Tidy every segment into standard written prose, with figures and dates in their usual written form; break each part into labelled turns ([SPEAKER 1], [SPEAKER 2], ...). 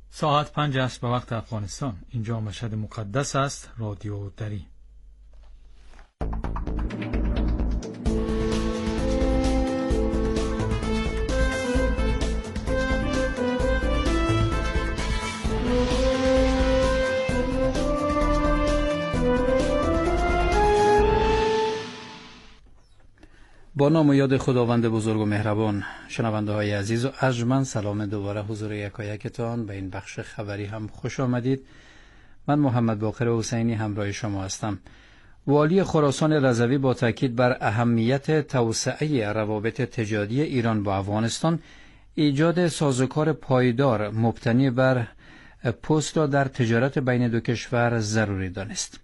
[SPEAKER 1] ساعت 5 است به وقت افغانستان. اینجا مشهد مقدس است. رادیو دری.
[SPEAKER 2] با نام و یاد خداوند بزرگ و مهربان، شنونده های عزیز و ارجمند، سلام دوباره حضور یکایکتان به این بخش خبری هم خوش آمدید. من محمد باقر حسینی همراه شما هستم. والی خراسان رضوی با تاکید بر اهمیت توسعه روابط تجاری ایران با افغانستان، ایجاد سازوکار پایدار مبتنی بر پست را در تجارت بین دو کشور ضروری دانست.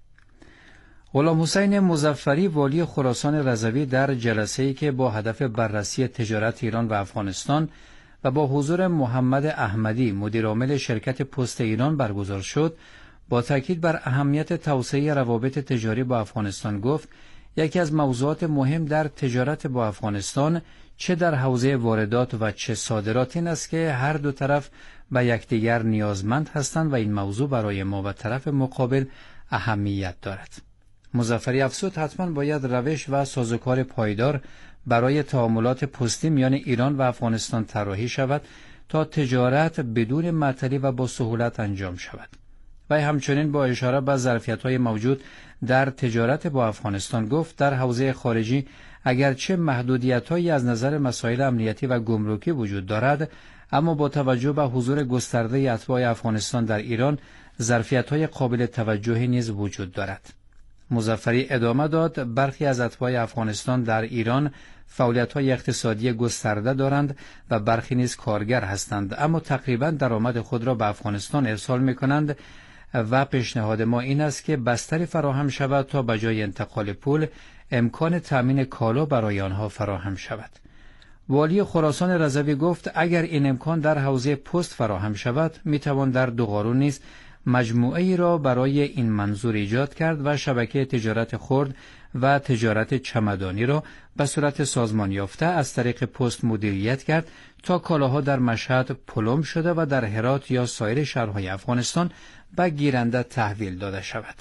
[SPEAKER 2] غلام حسین مظفری والی خراسان رضوی در جلسه‌ای که با هدف بررسی تجارت ایران و افغانستان و با حضور محمد احمدی مدیرعامل شرکت پست ایران برگزار شد، با تاکید بر اهمیت توسعه روابط تجاری با افغانستان گفت یکی از موضوعات مهم در تجارت با افغانستان چه در حوزه واردات و چه صادرات این است که هر دو طرف به یکدیگر نیازمند هستند و این موضوع برای ما و طرف مقابل اهمیت دارد. مظفری افزود حتما باید روش و سازوکار پایدار برای تعاملات پستی میان ایران و افغانستان طراحی شود تا تجارت بدون معطلی و با سهولت انجام شود. و همچنین با اشاره به ظرفیت‌های موجود در تجارت با افغانستان گفت در حوزه خارجی اگرچه محدودیت‌هایی از نظر مسائل امنیتی و گمرکی وجود دارد، اما با توجه به حضور گسترده اتباع افغانستان در ایران ظرفیت‌های قابل توجهی نیز وجود دارد. مظفری ادامه داد برخی از اتباع افغانستان در ایران فعالیت‌های اقتصادی گسترده دارند و برخی نیز کارگر هستند، اما تقریباً درآمد خود را به افغانستان ارسال می‌کنند و پیشنهاد ما این است که بستری فراهم شود تا به جای انتقال پول امکان تأمین کالا برای آنها فراهم شود. والی خراسان رضوی گفت اگر این امکان در حوزه پست فراهم شود می‌توان در دو قارون نیز مجموعه‌ای را برای این منظور ایجاد کرد و شبکه تجارت خرد و تجارت چمدانی را به صورت سازمان یافته از طریق پست مدیریت کرد تا کالاها در مشهد پلم شده و در هرات یا سایر شهرهای افغانستان به گیرنده تحویل داده شود.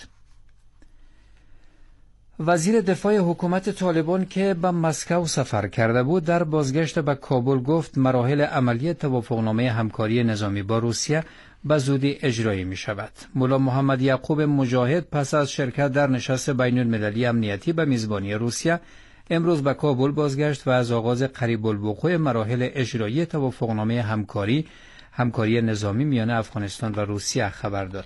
[SPEAKER 2] وزیر دفاع حکومت طالبان که به مسکو سفر کرده بود در بازگشت به کابل گفت مراحل عملی توافقنامه همکاری نظامی با روسیه به زودی اجرایی می شود. مولا محمد یعقوب مجاهد پس از شرکت در نشست بین المللی امنیتی به میزبانی روسیه امروز به کابل بازگشت و از آغاز قریب الوقوع مراحل اجرایی توافقنامه همکاری نظامی میان افغانستان و روسیه خبر داد.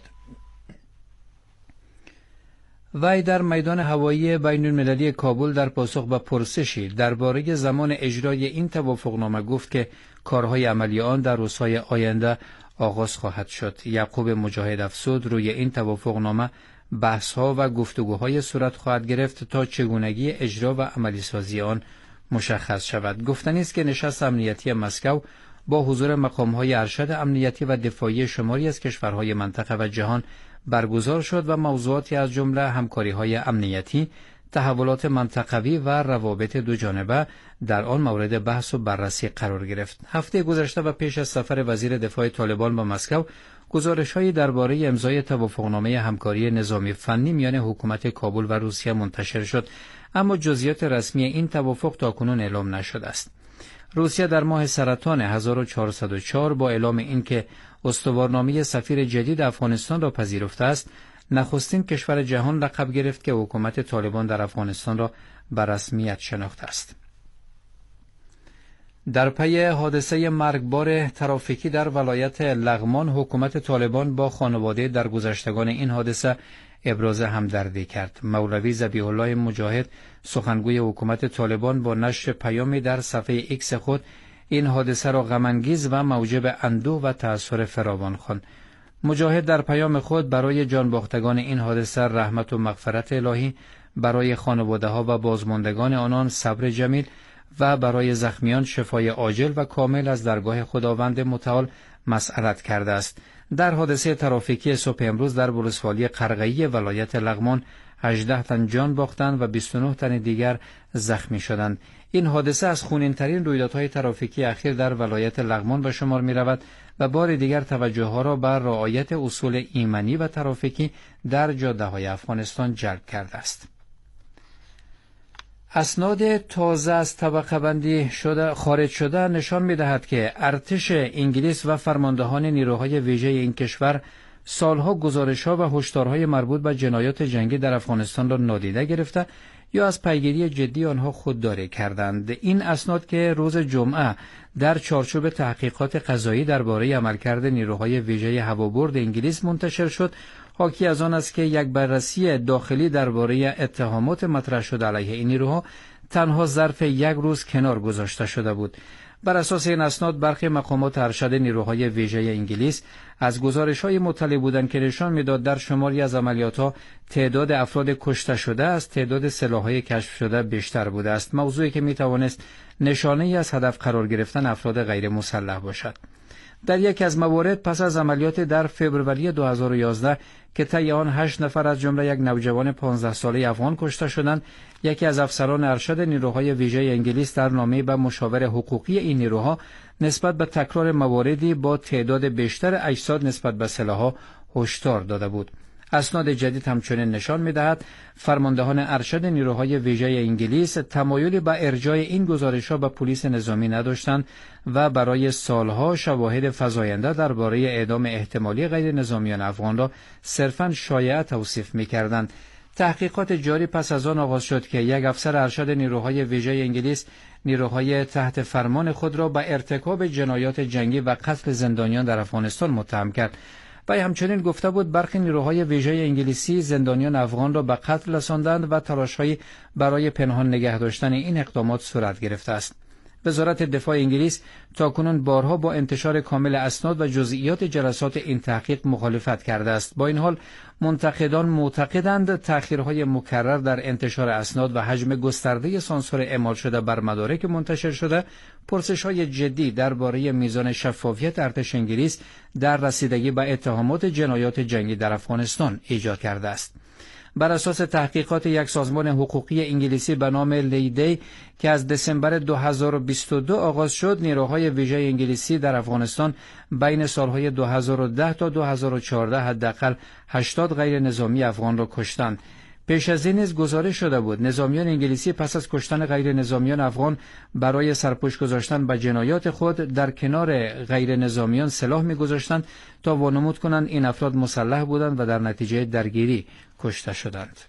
[SPEAKER 2] وی در میدان هوایی بین المللی کابل در پاسخ به پرسشی درباره زمان اجرای این توافقنامه گفت که کارهای عملی آن در روزهای آینده آغاز خواهد شد. یعقوب مجاهد افزود روی این توافقنامه بحث‌ها و گفتگوهای صورت خواهد گرفت تا چگونگی اجرا و عملی سازی آن مشخص شود. گفتنی است که نشست امنیتی مسکو با حضور مقام‌های ارشد امنیتی و دفاعی شماری از کشورهای منطقه و جهان برگزار شد و موضوعاتی از جمله همکاری‌های امنیتی، تحولات منطقوی و روابط دو جانبه در آن مورد بحث و بررسی قرار گرفت. هفته گذشته و پیش از سفر وزیر دفاع طالبان به مسکو، گزارش‌هایی درباره امضای توافقنامه همکاری نظامی فنی میان حکومت کابل و روسیه منتشر شد، اما جزئیات رسمی این توافق تاکنون اعلام نشده است. روسیه در ماه سرطان 1404 با اعلام اینکه استوارنامه سفیر جدید افغانستان را پذیرفته است، نخستین کشور جهان لقب گرفت که حکومت طالبان در افغانستان را به رسمیت شناخته است. در پی حادثه مرگبار ترافیکی در ولایت لغمان، حکومت طالبان با خانواده درگذشتگان این حادثه ابراز همدردی کرد. مولوی ذبیح الله مجاهد، سخنگوی حکومت طالبان، با نشر پیامی در صفحه ایکس خود این حادثه را غم‌انگیز و موجب اندوه و تأثیر فراوان خواند. مجاهد در پیام خود برای جانباختگان این حادثه رحمت و مغفرت الهی، برای خانواده‌ها و بازماندگان آنان صبر جمیل و برای زخمیان شفای عاجل و کامل از درگاه خداوند متعال مسئلت کرده است. در حادثه ترافیکی صبح امروز در ولسوالی قرقه‌ای ولایت لغمان 18 تن جان باختند و 29 تن دیگر زخمی شدند. این حادثه از خونین‌ترین رویدادهای ترافیکی اخیر در ولایت لغمان به شمار می‌رود و بار دیگر توجه‌ها را بر رعایت اصول ایمنی و ترافیکی در جاده‌های افغانستان جلب کرده است. اسناد تازه از طبقه بندی خارج شده نشان می‌دهد که ارتش انگلیس و فرماندهان نیروهای ویژه این کشور سالها گزارش‌ها و هشدارهای مربوط به جنایات جنگی در افغانستان را نادیده گرفته یا از پیگیری جدی آنها خودداری کردند. این اسناد که روز جمعه در چارچوب تحقیقات قضایی درباره عملکرد نیروهای ویژه هوابرد انگلیس منتشر شد، حاکی از آن است که یک بررسی داخلی درباره اتهامات مطرح شده علیه این نیروها تنها ظرف یک روز کنار گذاشته شده بود. بر اساس این اسناد برخی مقامات ارشد نیروهای ویژه انگلیس از گزارش‌های مطلع بودند که نشان می‌داد در شماری از عملیات‌ها تعداد افراد کشته شده از تعداد سلاح‌های کشف شده بیشتر بوده است، موضوعی که می‌توانست نشانه‌ای از هدف قرار گرفتن افراد غیر مسلح باشد. در یکی از موارد پس از عملیات در فوریه 2011 که طی آن 8 نفر از جمله یک نوجوان 15 ساله افغان کشته شدند، یکی از افسران ارشد نیروهای ویژه انگلیس در نامه به مشاور حقوقی این نیروها نسبت به تکرار مواردی با تعداد بیشتر اجساد نسبت به سلاح‌ها هشدار داده بود. اسناد جدید همچنین نشان می‌دهد فرماندهان ارشد نیروهای ویژه انگلیس تمایلی به ارجاع این گزارش‌ها به پلیس نظامی نداشتند و برای سالها شواهد فزاینده درباره اعدام احتمالی غیر نظامیان افغان را صرفاً شایعه توصیف می‌کردند. تحقیقات جاری پس از آن آغاز شد که یک افسر ارشد نیروهای ویژه انگلیس نیروهای تحت فرمان خود را به ارتکاب جنایات جنگی و قتل زندانیان در افغانستان متهم کرد. و همچنین گفته بود برخی نیروهای ویژه انگلیسی زندانیان افغان را به قتل رساندند و تلاش‌هایی برای پنهان نگه داشتن این اقدامات صورت گرفته است. وزارت دفاع انگلیس تاکنون بارها با انتشار کامل اسناد و جزئیات جلسات این تحقیق مخالفت کرده است. با این حال منتقدان معتقدند تأخیرهای مکرر در انتشار اسناد و حجم گسترده سانسور اعمال شده بر مدارک منتشر شده پرسش‌های جدی درباره میزان شفافیت ارتش انگلیس در رسیدگی به اتهامات جنایات جنگی در افغانستان ایجاد کرده است. بر اساس تحقیقات یک سازمان حقوقی انگلیسی به نام لیدی که از دسامبر 2022 آغاز شد، نیروهای ویژه انگلیسی در افغانستان بین سالهای 2010 تا 2014 حداقل 80 غیر نظامی افغان را کشتند. پیش از این نیز گزارش شده بود نظامیان انگلیسی پس از کشتن غیر نظامیان افغان برای سرپوش گذاشتن به جنایات خود در کنار غیر نظامیان سلاح می‌گذاشتند تا وانمود کنند این افراد مسلح بودند و در نتیجه درگیری کشته شدند.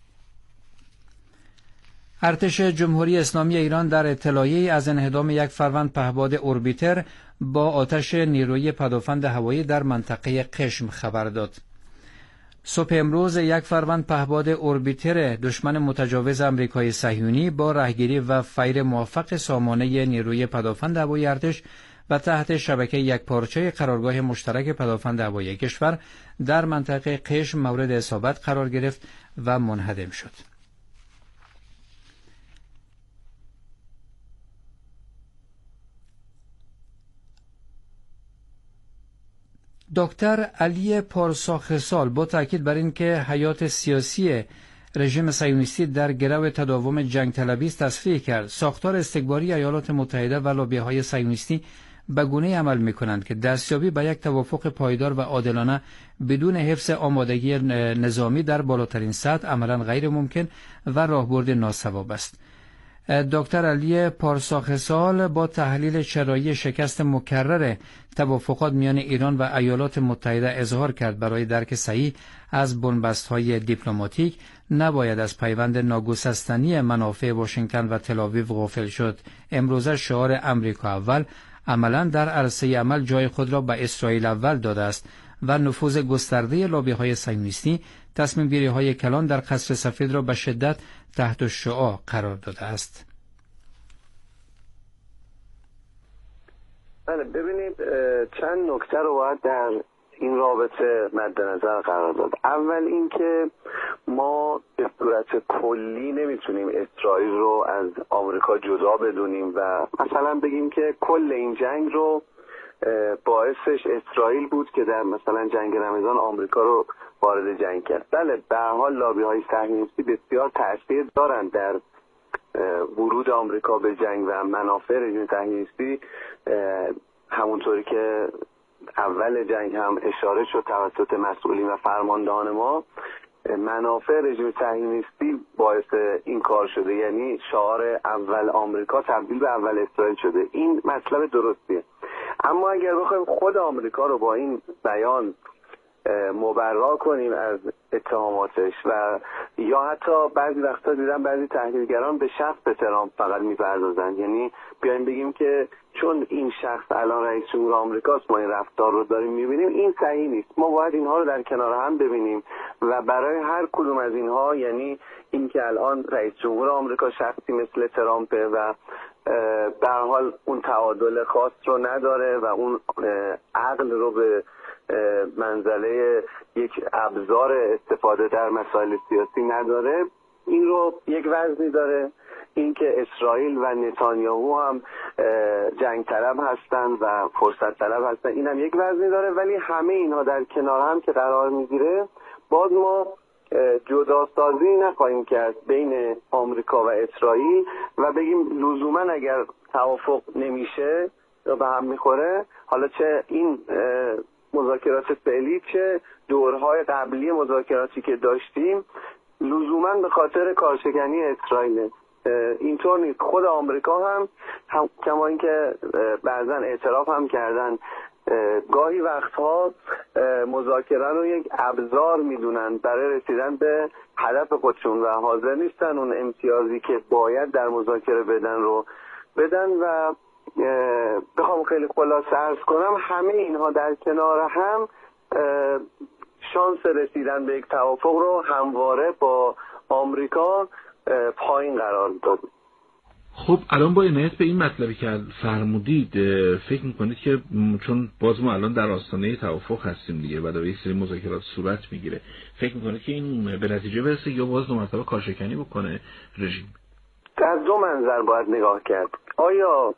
[SPEAKER 2] ارتش جمهوری اسلامی ایران در اطلاعیه‌ای از انهدام یک فروند پهپاد اوربیتر با آتش نیروی پدافند هوایی در منطقه قشم خبر داد. صبح امروز یک فروند پهپاد اوربیتر دشمن متجاوز آمریکای صهیونی با راهگیری و فیر موفق سامانه نیروی پدافند هوایی ارتش و تحت شبکه یک پارچه قرارگاه مشترک پدافند هوایی کشور در منطقه قشم مورد اصابت قرار گرفت و منهدم شد. دکتر علی پارساخسال با تاکید بر این که حیات سیاسی رژیم صهیونیستی در گرو تداوم جنگ طلبی است تصریح کرد ساختار استکباری ایالات متحده و لابی‌های صهیونیستی به گونه‌ای عمل می‌کنند که دستیابی به یک توافق پایدار و عادلانه بدون حفظ آمادگی نظامی در بالاترین سطح عملاً غیر ممکن و راهبرد ناصواب است. دکتر علی پارساخسال با تحلیل چرایی شکست مکرر توافقات میان ایران و ایالات متحده اظهار کرد برای درک صحیح از بنبست‌های دیپلماتیک نباید از پیوند ناگسستنی منافع واشنگتن و تل‌آویو غافل شد. امروزه شعار امریکا اول عملاً در عرصه عمل جای خود را به اسرائیل اول داده است و نفوذ گسترده لابی‌های صهیونیستی تصمیم گیری‌های کلان در قصر سفید را به شدت تحت الشعاع قرار داده است.
[SPEAKER 3] بله، ببینید چند نکته رو باید در این رابطه مد نظر قرار داد. اول اینکه ما به صورت کلی نمیتونیم اسرائیل رو از آمریکا جدا بدونیم و مثلا بگیم که کل این جنگ رو باعثش اسرائیل بود که در مثلا جنگ رمضان آمریکا رو وارد جنگ کرد. بله، به هر حال لابی‌های صهیونیستی بسیار تأثیر دارند در ورود آمریکا به جنگ و منافع رژیم صهیونیستی، همونطوری که اول جنگ هم اشاره شد توسط مسئولین و فرماندهان ما، منافع رژیم صهیونیستی باعث این کار شده. یعنی شعار اول آمریکا تبدیل به اول اسرائیل شده. این مطلب درستیه. اما اگر بخوایم خود آمریکا رو با این بیان مبرا کنیم از اتهاماتش و یا حتی بعضی وقتا دیدم بعضی تحلیلگران به شخص ترامپ فقط میپردازن، یعنی بیایم بگیم که چون این شخص الان رئیس جمهور آمریکاست ما این رفتار رو داریم میبینیم، این صحیح نیست. ما باید اینها رو در کنار هم ببینیم و برای هر کدوم از اینها، یعنی این که الان رئیس جمهور آمریکا شخصی مثل ترامپه و به هر حال اون تعادل خاص رو نداره و اون عقل رو به منزله یک ابزار استفاده در مسائل سیاسی نداره، این رو یک وزنی داره. این که اسرائیل و نتانیاهو هم جنگ طلب هستن و فرصت طلب هستن، این هم یک وزنی داره. ولی همه اینها در کنار هم که قرار میگیره، باز ما جداسازی نخواهیم کرد بین آمریکا و اسرائیل و بگیم لزوما اگر توافق نمیشه یا به هم میخوره، حالا چه این مذاکرات فعلی چه دورهای قبلی مذاکراتی که داشتیم، لزوما به خاطر کارشکنی اسرائیل. اینطور نیست. خود آمریکا هم کما اینکه بعضا اعتراف هم کردن، گاهی وقتها مذاکره رو یک ابزار میدونن برای رسیدن به هدف خودشون و حاضر نیستن اون امتیازی که باید در مذاکره بدن رو بدن. و بخوام خیلی خلاصه عرض کنم، همه اینها در کنار هم شانس رسیدن به یک توافق رو همواره با آمریکا پایین قرار داد.
[SPEAKER 4] خب الان با عنایت به این مطلبی که فرمودید، فکر میکنید که چون باز ما الان در آستانه توافق هستیم دیگه و در یک سری مذاکرات صورت میگیره، فکر میکنید که این به نتیجه برسه یا باز دو مرتبه کارشکنی بکنه رژیم؟
[SPEAKER 3] از دو منظر باید نگاه کرد. آیا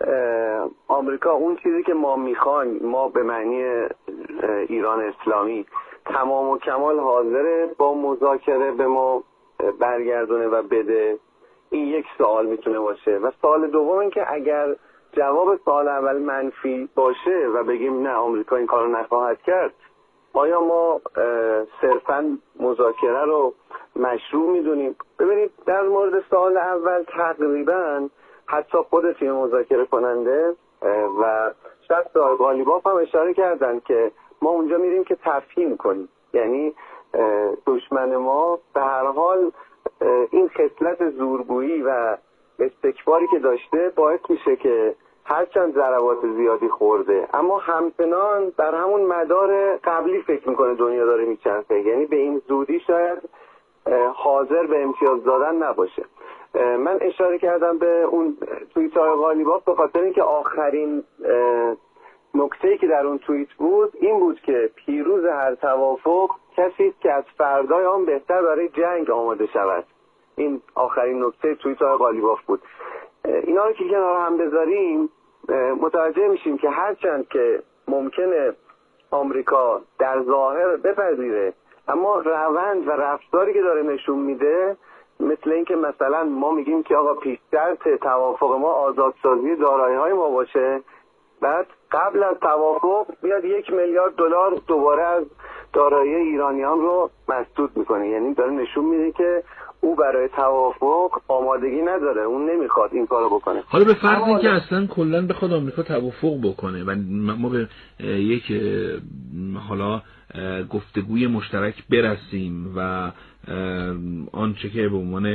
[SPEAKER 3] آمریکا اون چیزی که ما میخوایم، ما به معنی ایران اسلامی تمام و کمال حاضره با مذاکره به ما برگردونه و بده؟ این یک سوال میتونه باشه. و سوال دوم این که اگر جواب سوال اول منفی باشه و بگیم نه آمریکا این کارو نخواهد کرد، آیا ما صرفاً مذاکره رو مشروع میدونیم؟ ببینید در مورد سوال اول تقریباً حتی خود تیم مذاکره کننده و شخص آقای قالیباف هم اشاره کردن که ما اونجا میریم که تفهیم کنیم. یعنی دشمن ما به هر حال این خصلت زورگویی و استکباری که داشته باعث میشه که هرچند ضربات زیادی خورده اما همچنان در همون مدار قبلی فکر میکنه دنیا داره میچرخه. یعنی به این زودی شاید حاضر به امتیاز دادن نباشه. من اشاره کردم به اون توییت های قالیباف به خاطر اینکه آخرین نکته‌ای که در اون توییت بود این بود که پیروز هر توافق کسی است که از فردای آن بهتر برای جنگ آماده شود. این آخرین نکته توییت های قالیباف بود. اینا رو که کنار هم بذاریم متوجه میشیم که هرچند که ممکنه آمریکا در ظاهر بپذیره، اما روند و رفتاری که داره نشون میده مثل این که مثلا ما میگیم که آقا پیش شرط توافق ما آزادسازی دارایی‌های ما باشه، بعد قبل از توافق بیاد 1 میلیارد دلار دوباره از دارایی ایرانیان رو مسدود میکنه. یعنی داره نشون میده که او برای توافق آمادگی نداره، اون نمیخواد این کارو بکنه.
[SPEAKER 4] حالا به فرض اینکه اصلا کلا بخواد آمریکا توافق بکنه و ما به یک حالا گفتگوی مشترک برسیم و آنچه که به عنوان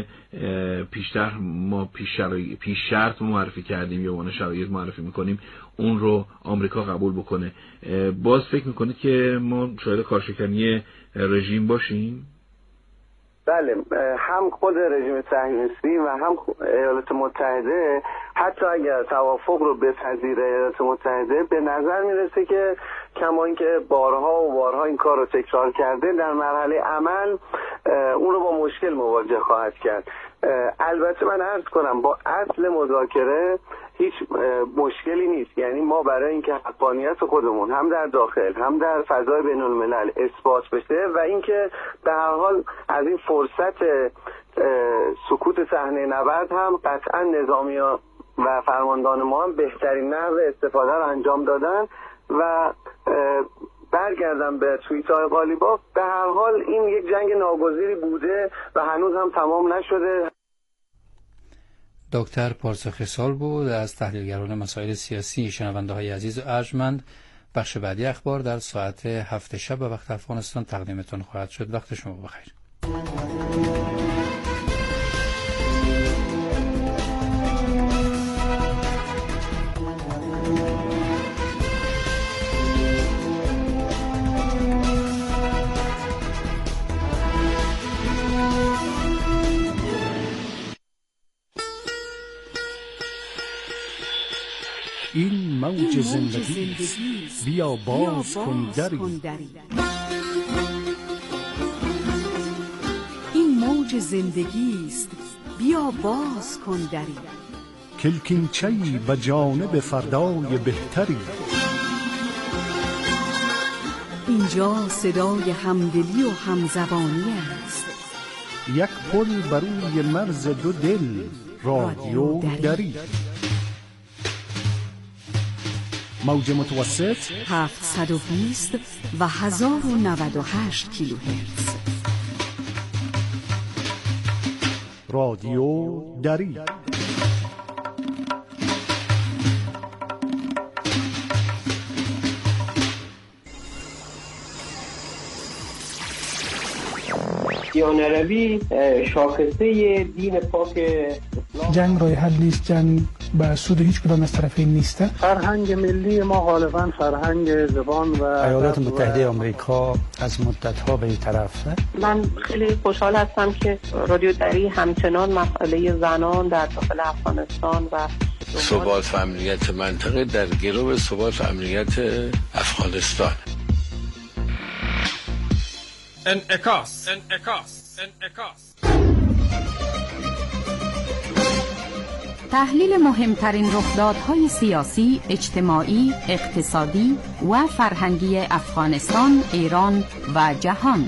[SPEAKER 4] پیش شرط معرفی کردیم یا عنوان شرایط معرفی میکنیم اون رو آمریکا قبول بکنه، باز فکر میکنید که ما شاید کارشکنی رژیم باشیم؟
[SPEAKER 3] بله، هم خود رژیم صهیونیستی و هم ایالات متحده حتی اگر توافق رو بپذیره ایالات متحده به نظر میرسه که کما اینکه بارها و بارها این کار رو تکرار کرده در مرحله عمل اون رو با مشکل مواجه خواهد کرد. البته من عرض کنم با اصل مذاکره هیچ مشکلی نیست. یعنی ما برای اینکه حقانیت خودمون هم در داخل هم در فضای بین الملل اثبات بشه و اینکه به هر حال از این فرصت سکوت صحنه نبرد هم قطعا نظامیان و فرماندهان ما هم بهترین نحو استفاده رو انجام دادن. و برگردم به توییت های قالیباف، به هر حال این یک جنگ ناگزیری بوده و هنوز هم تمام نشده.
[SPEAKER 2] دکتر پارسا خصال بود از تحلیلگران مسائل سیاسی. شنونده های عزیز و ارجمند، بخش بعدی اخبار در ساعت 7 شب به وقت افغانستان تقدیمتون خواهد شد. وقت شما بخیر.
[SPEAKER 5] این موج زندگی بیا باز کن دری.
[SPEAKER 6] این موج زندگی است، بیا باز کن دری.
[SPEAKER 5] کلکینچه‌ای به جانب فردای بهتری.
[SPEAKER 6] اینجا صدای همدلی و همزبانی است.
[SPEAKER 5] یک پل بر روی مرز دو دل، رادیو دری. موج متوسط
[SPEAKER 6] 720 و 1098 کیلوهرتز.
[SPEAKER 5] رادیو دری.
[SPEAKER 7] دیانروی شاخصه دین پاک اسلام.
[SPEAKER 8] جنگ راه حل نیست، جنگ به سود هیچ کدام از طرفین نیست.
[SPEAKER 9] فرهنگ ملی ما غالبا فرهنگ زبان و
[SPEAKER 10] ایالات متحده آمریکا از مدت‌ها به این طرف.
[SPEAKER 11] من خیلی خوشحال هستم که رادیو دری همچنان مسئله زنان در داخل افغانستان و
[SPEAKER 12] ثبات و امنیت منطقه در گرو ثبات و امنیت افغانستان.
[SPEAKER 1] انعکاس.
[SPEAKER 13] تحلیل مهمترین رخدادهای سیاسی، اجتماعی، اقتصادی و فرهنگی افغانستان، ایران و جهان.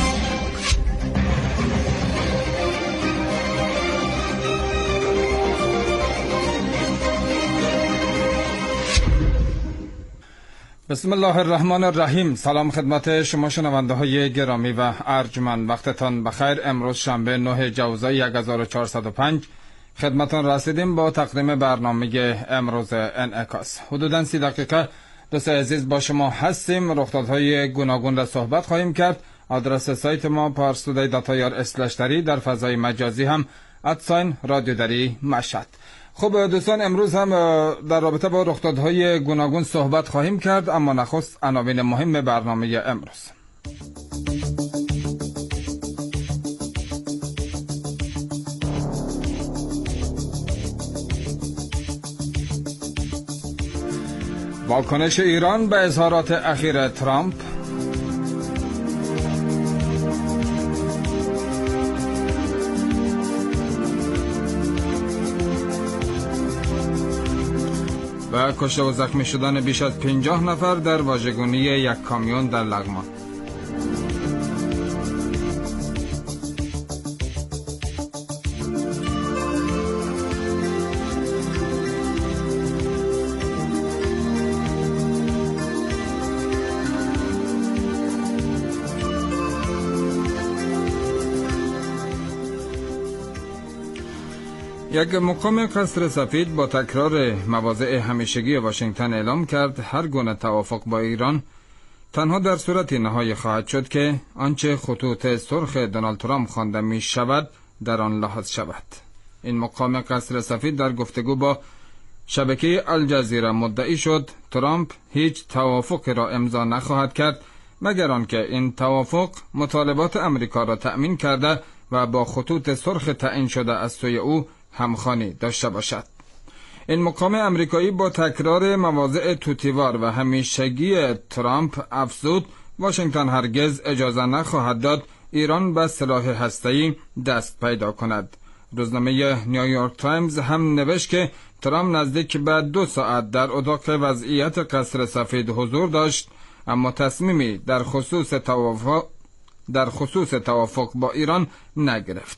[SPEAKER 1] بسم الله الرحمن الرحیم. سلام خدمت شما شنونده های گرامی و ارجمند، وقتتان بخیر. امروز شنبه 9 جوزای 1405 خدمتان رسیدیم با تقدیم برنامه امروز انعکاس. حدوداً 30 دقیقه دوست عزیز با شما هستیم. رخدادهای گوناگون را صحبت خواهیم کرد. آدرس سایت ما parstoday.ir/dari، در فضای مجازی هم @رادیو دری مشهد. خب دوستان، امروز هم در رابطه با رخدادهای گوناگون صحبت خواهیم کرد، اما نخست عناوین مهم برنامه امروز. واکنش ایران به اظهارات اخیر ترامپ، و کشته و زخمی شدن بیش از 50 نفر در واژگونی یک کامیون در لغمان. یک مقام قصر سفید با تکرار مواضع همیشگی واشنگتن اعلام کرد هر گونه توافق با ایران تنها در صورتی نهایی خواهد شد که آنچه خطوط سرخ دونالد ترامپ خوانده می شود در آن لحاظ شود. این مقام قصر سفید در گفتگو با شبکه الجزیره مدعی شد ترامپ هیچ توافقی را امضا نخواهد کرد مگر آنکه این توافق مطالبات امریکا را تأمین کرده و با خطوط سرخ تعیین شده از سوی او همخوانی داشته باشد. این مقام امریکایی با تکرار مواضع توتیوار و همیشگی ترامپ افزود واشنگتن هرگز اجازه نخواهد داد ایران به سلاح هسته‌ای دست پیدا کند. روزنامه نیویورک تایمز هم نوشت که ترامپ نزدیک به 2 ساعت در اتاق وضعیت قصر سفید حضور داشت، اما تصمیمی در خصوص توافق با ایران نگرفت.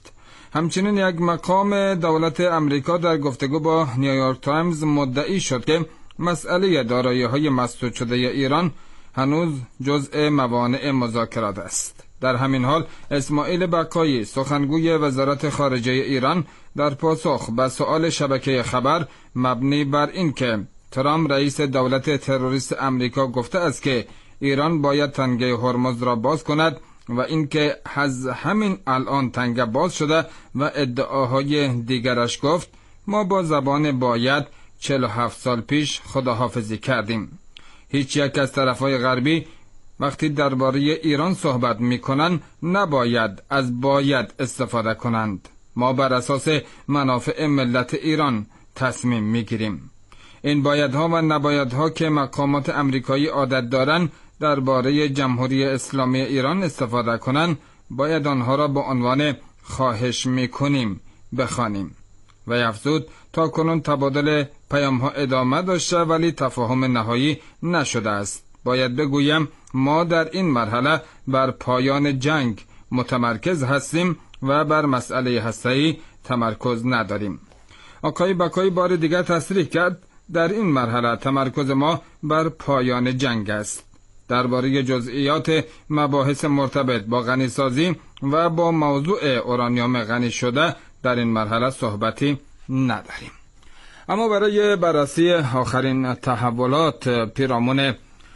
[SPEAKER 1] همچنین یک مقام دولت امریکا در گفتگو با نیویورک تایمز مدعی شد که مسئله دارایی‌های مسدود شده ایران هنوز جزء موانع مذاکرات است. در همین حال اسماعیل بقایی سخنگوی وزارت خارجه ایران در پاسخ به سؤال شبکه خبر مبنی بر این که ترامپ رئیس دولت تروریست امریکا گفته است که ایران باید تنگه هرمز را باز کند و اینکه از همین الان تنگه باز شده و ادعاهای دیگرش گفت ما با زبان باید 47 سال پیش خداحافظی کردیم. هیچ یک از طرفهای غربی وقتی درباره ایران صحبت می‌کنند نباید از باید استفاده کنند. ما بر اساس منافع ملت ایران تصمیم می‌گیریم. این بایدها و نبایدها که مقامات امریکایی عادت دارند درباره جمهوری اسلامی ایران استفاده کنند، باید آنها را با عنوان خواهش می‌کنیم بخوانیم. و افزود تا کنون تبادل پیام‌ها ادامه داشته ولی تفاهم نهایی نشده است. باید بگویم ما در این مرحله بر پایان جنگ متمرکز هستیم و بر مسئله هسته‌ای تمرکز نداریم. آقای بقایی بار دیگر تصریح کرد در این مرحله تمرکز ما بر پایان جنگ است. درباره جزئیات مباحث مرتبط با غنیسازی و با موضوع اورانیوم غنی شده در این مرحله صحبتی نداریم. اما برای بررسی آخرین تحولات پیرامون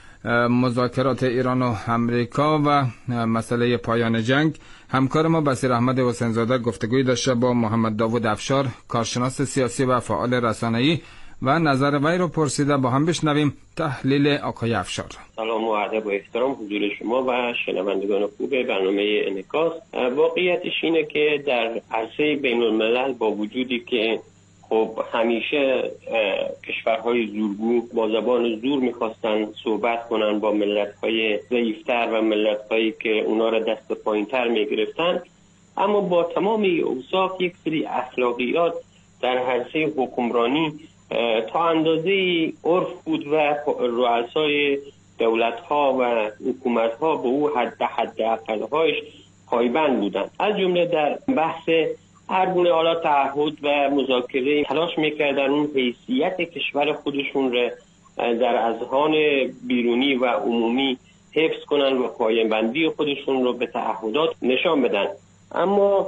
[SPEAKER 1] مذاکرات ایران و امریکا و مسئله پایان جنگ، همکار ما بصیر احمد حسین زاده گفتگوی داشته با محمد داوود افشار، کارشناس سیاسی و فعال رسانه‌ای، و نظر وی رو پرسیده. با هم بشنویم تحلیل آقای افشار.
[SPEAKER 7] سلام و ادب و احترام حضور شما و شنوندگان خوب برنامه انعکاس. واقعیتش اینه که در عرصه بین الملل با وجودی که خب همیشه کشورهای زورگو با زبان زور میخواستن صحبت کنن با ملت‌های ضعیف‌تر و ملت‌هایی که اونا را دست پایین‌تر میگرفتن، اما با تمام اوصاف یک سری اخلاقیات در عرصه حکمرانی تا اندازه عرف بود و رؤسای دولت‌ها و حکومت‌ها به او حد اقل‌هایش پایبند بودند. از جمله در بحث هر گونه حالا تعهد و مذاکره تلاش می‌کردن اون حیثیت کشور خودشون را در اذهان بیرونی و عمومی حفظ کنن و پایبندی خودشون رو به تعهدات نشان بدن. اما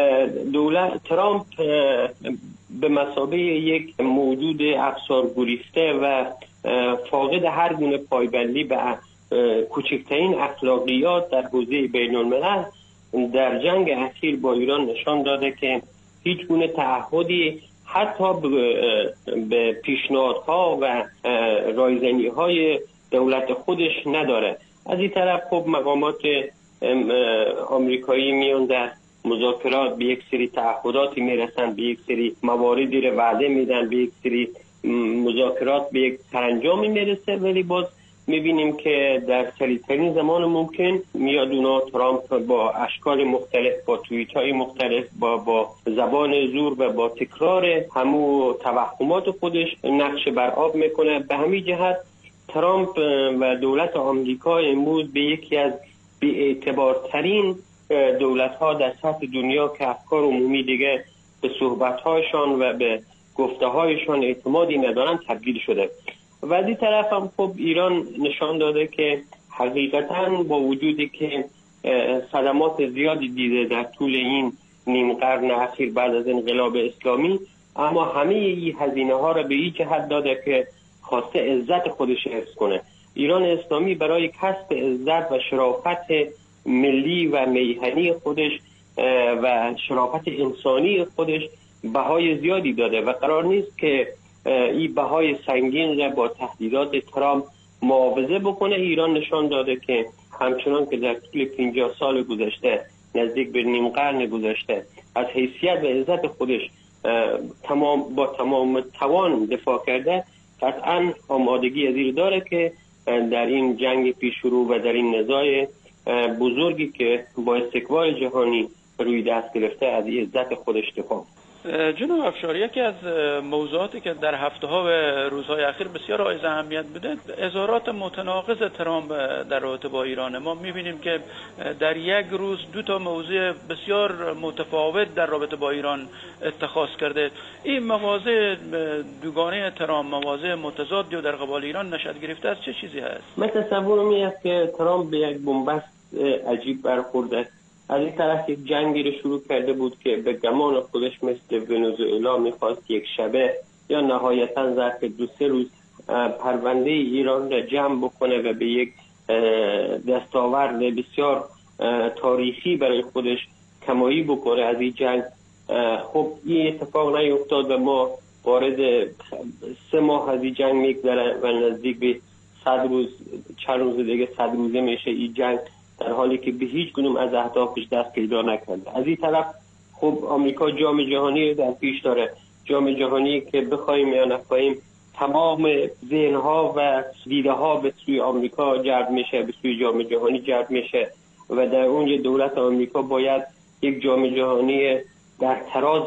[SPEAKER 7] دولت ترامپ به مثابه یک موجود افسار گریخته و فاقد هر گونه پایبندی به کوچکترین اخلاقیات در حوزه بین الملل در جنگ اخیر با ایران نشان داده که هیچ گونه تعهدی حتی به پیشنهادها و رایزنی‌های دولت خودش نداره. از این طرف خب مقامات آمریکایی میان در مذاکرات به یک سری تعهداتی میرسن، به یک سری مواردی رو وعده میدن، به یک سری مذاکرات به یک سرانجامی میرسه، ولی باز میبینیم که در سریعترین زمان ممکن میاد اونا ترامپ با اشکال مختلف، با توییت‌های مختلف، با زبان زور و با تکرار همو توهمات خودش نقش بر آب میکنه. به همین جهت ترامپ و دولت آمریکا امروز به یکی از بی‌اعتبارترین دولت‌ها در سطح دنیا که افکار عمومی دیگه به صحبت‌هایشان و به گفته‌هایشان اعتمادی ندارن تبدیل شده. و از این طرف هم خب ایران نشان داده که حقیقتاً با وجودی که صدمات زیادی دیده در طول این نیم قرن اخیر بعد از انقلاب اسلامی، اما همه این هزینه‌ها را به این جهت داده که خواسته عزت خودش حفظ کنه. ایران اسلامی برای کسب عزت و شرافت ملی و میهنی خودش و شرافت انسانی خودش بهای زیادی داده و قرار نیست که این بهای سنگین را با تهدیدات ترامپ معاوضه بکنه. ایران نشان داده که همچنان که در طول 50 سال گذشته، نزدیک به نیم قرن گذشته، از حیثیت و عزت خودش با تمام توان دفاع کرده، قطعاً آمادگی از این داره که در این جنگ پیش رو و در این نزاع بزرگی که با استکبار جهانی روی دست گرفته از عزت خودش دفاع.
[SPEAKER 14] جناب افشار، یکی از موضوعاتی که در هفته‌ها و روزهای اخیر بسیار حائز اهمیت بوده اظهارات متناقض ترامپ در رابطه با ایران. ما می‌بینیم که در یک روز دو تا موضوع بسیار متفاوت در رابطه با ایران اتخاذ کرده. این مواضع دوگانه ترامپ مواضع متضادی و در قبال ایران نشأت گرفته از چه چیزی هست؟
[SPEAKER 7] من تصورم این است که ترامپ به یک بنبست عجیب برخورده. از این طرف یک جنگی رو شروع کرده بود که به گمان خودش مثل ونزوئلا میخواست یک شبه یا نهایتا ظرف 2-3 روز پرونده ایران را جمع بکنه و به یک دستاورد بسیار تاریخی برای خودش کمایی بکنه از این جنگ. خب این اتفاق نیفتاد و ما وارد 3 ماه از این جنگ میگذره و نزدیک به 100 روز، چند روز دیگه 100 روزه میشه این جنگ، در حالی که به هیچ گونه از اهدافش دست پیدا نکرده. از این طرف خب آمریکا جام جهانی در پیش داره، جام جهانی که بخوایم یا نخواهیم تمام ذهنها و دیده ها به سوی آمریکا جلب میشه، به سوی جام جهانی جلب میشه و در اونجا دولت آمریکا باید یک جام جهانی در تراز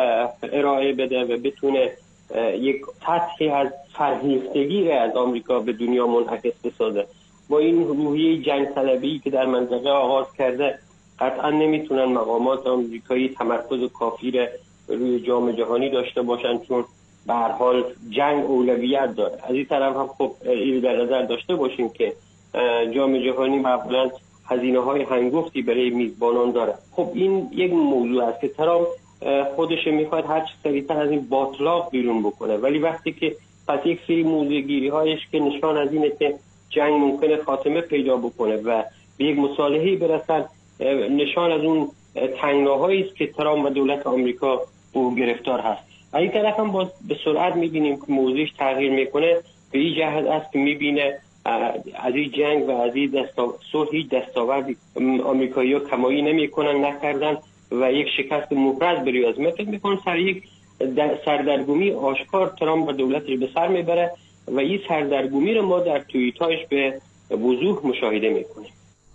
[SPEAKER 7] ارائه بده و بتونه یک سطحی از فرهیختگی از آمریکا به دنیا منعکس بسازه. با این روحیه جنگ طلبی که در منطقه آغاز کرده قطعا نمیتونن مقامات آمریکایی تمرکز کافی روی جام جهانی داشته باشن، چون به هر حال جنگ اولویت داره. از این طرف هم خب این در نظر داشته باشیم که جام جهانی معمولا هزینه‌های هنگفتی برای میزبانان داره. خب این یک موضوع است که ترامپ خودش میخواد هر چه سریعتر از این باطلاق بیرون بکنه، ولی وقتی که پس یک سری موضوعگیری‌هایش که نشان از اینه که جنگ ممکنه خاتمه پیدا بکنه و به یک مصالحه‌ای برسن، نشان از اون تنگناهایی است که ترامپ و دولت آمریکا او گرفتار هست. از این طرف هم به سرعت می‌بینیم که موضوعش تغییر میکنه، به این جهت است که می‌بینه از این جنگ و از این صلحی دستاورد آمریکایی‌ها کمایی نکردن و یک شکست مفرط بری از فکر می‌کنم سر یک سردرگمی آشکار ترامپ و دولتش به سر میبره و این سردرگمی رو ما در توییتاش به وضوح مشاهده میکنیم.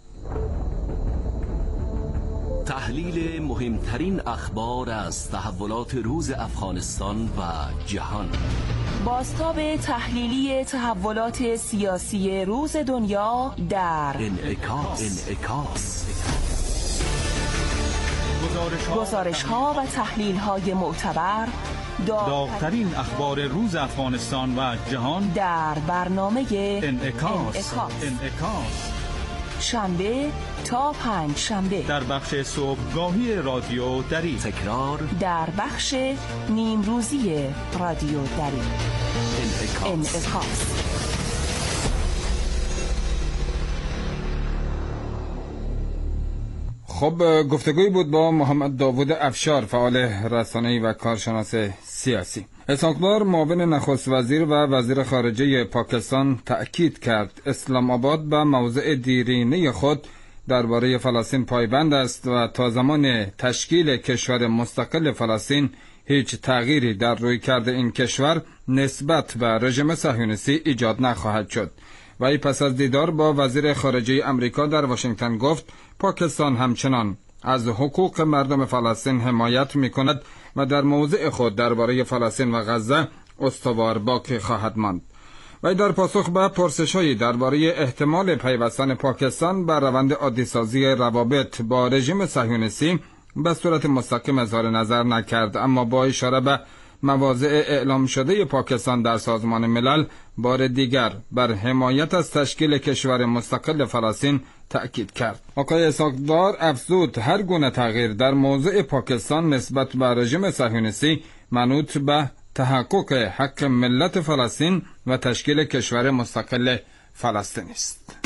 [SPEAKER 15] تحلیل مهمترین اخبار از تحولات روز افغانستان و جهان.
[SPEAKER 16] بازتاب تحلیلی تحولات سیاسی روز دنیا در انعکاس. گزارش‌ها و تحلیل‌های معتبر،
[SPEAKER 17] داغ‌ترین اخبار روز افغانستان و جهان
[SPEAKER 16] در برنامه
[SPEAKER 17] انعکاس.
[SPEAKER 16] شنبه تا پنج شنبه
[SPEAKER 17] در بخش صبحگاهی رادیو دری،
[SPEAKER 15] تکرار
[SPEAKER 16] در بخش نیمروزی رادیو دری. انعکاس.
[SPEAKER 1] خب گفتگوی بود با محمد داوود افشار، فعال رسانه‌ای و کارشناس سیاسی. اسحاق‌دار معاون نخست وزیر و وزیر خارجه پاکستان تأکید کرد اسلام آباد به موضع دیرینه خود درباره فلسطین پایبند است و تا زمان تشکیل کشور مستقل فلسطین هیچ تغییری در رویکرد این کشور نسبت به رژیم صهیونیستی ایجاد نخواهد شد. و پس از دیدار با وزیر خارجه امریکا در واشنگتن گفت پاکستان همچنان از حقوق مردم فلسطین حمایت می‌کند و در موضع خود درباره فلسطین و غزه استوار باقی خواهد ماند. و در پاسخ به پرسش‌هایی درباره احتمال پیوستن پاکستان به روند عادی‌سازی روابط با رژیم صهیونیستی به صورت مستقیم اظهار نظر نکرد، اما با اشاره به مواضع اعلام شده پاکستان در سازمان ملل بار دیگر بر حمایت از تشکیل کشور مستقل فلسطین تأکید کرد. آقای اسحاق‌دار افزود هر گونه تغییر در موضع پاکستان نسبت به رژیم صهیونیستی منوط به تحقق حق ملت فلسطین و تشکیل کشور مستقل فلسطین است.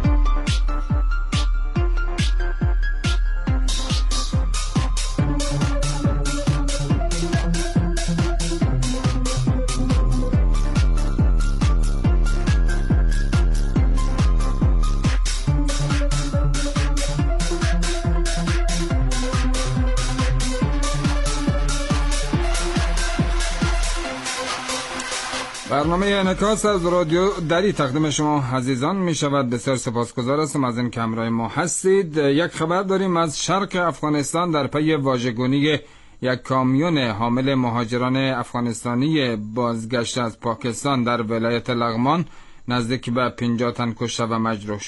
[SPEAKER 1] برنامه انعکاس از رادیو دری تقدیم شما عزیزان می شود. بسیار سپاسگزار هستم از این که همراه ما هستید. یک خبر داریم از شرق افغانستان در پی واژگونی یک کامیون حامل مهاجران افغانستانی بازگشته از پاکستان در ولایت لغمان نزدیک به 50 تن کشته و مجروح شد.